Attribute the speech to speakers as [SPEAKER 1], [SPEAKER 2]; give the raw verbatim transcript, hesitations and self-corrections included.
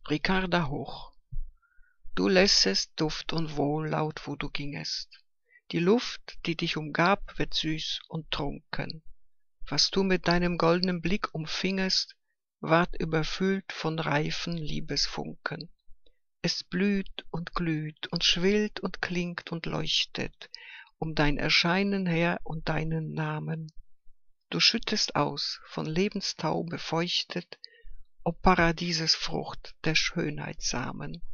[SPEAKER 1] Ricarda Hoch. Du lässest Duft und Wohllaut, wo du gingest. Die Luft, die dich umgab, wird süß und trunken. Was du mit deinem goldenen Blick umfingest, ward überfüllt von reifen Liebesfunken. Es blüht und glüht und schwillt und klingt und leuchtet um dein Erscheinen her und deinen Namen. Du schüttest aus, von Lebenstau befeuchtet, o Paradiesesfrucht der Schönheit Samen.